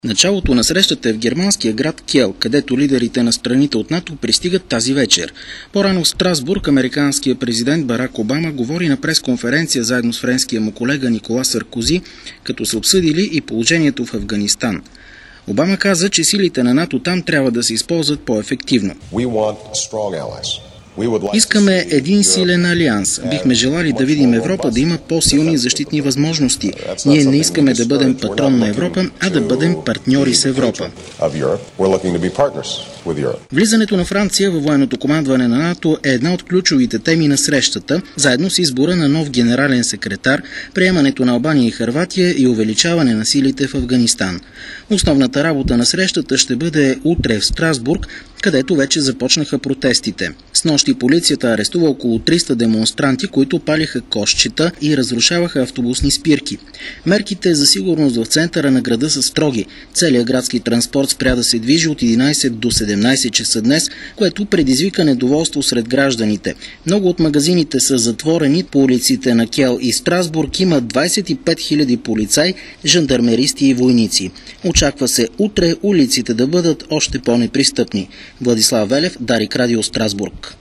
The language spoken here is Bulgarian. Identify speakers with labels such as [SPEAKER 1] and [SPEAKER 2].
[SPEAKER 1] Началото на срещата е в германския град Кел, където лидерите на страните от НАТО пристигат тази вечер. По-рано в Страсбург американският президент Барак Обама говори на пресконференция заедно с френския му колега Никола Саркози, като са обсъдили и положението в Афганистан. Обама каза, че силите на НАТО там трябва да се използват по-ефективно. Искаме един силен алианс. Бихме желали да видим Европа да има по-силни защитни възможности. Ние не искаме да бъдем патрон на Европа, а да бъдем партньори с Европа. Влизането на Франция във военното командване на НАТО е една от ключовите теми на срещата, заедно с избора на нов генерален секретар, приемането на Албания и Хърватия и увеличаване на силите в Афганистан. Основната работа на срещата ще бъде утре в Страсбург, където вече започнаха протестите. Снощи полицията арестува около 300 демонстранти, които палиха кошчета и разрушаваха автобусни спирки. Мерките за сигурност в центъра на града са строги. Целият градски транспорт спря да се движи от 11 до 17 часа днес, което предизвика недоволство сред гражданите. Много от магазините са затворени. По улиците на Кел и Страсбург има 25 000 полицаи, жандармеристи и войници. Очаква се утре улиците да бъдат още по-непристъпни. Владислав Велев, Дарик Радио, Страсбург.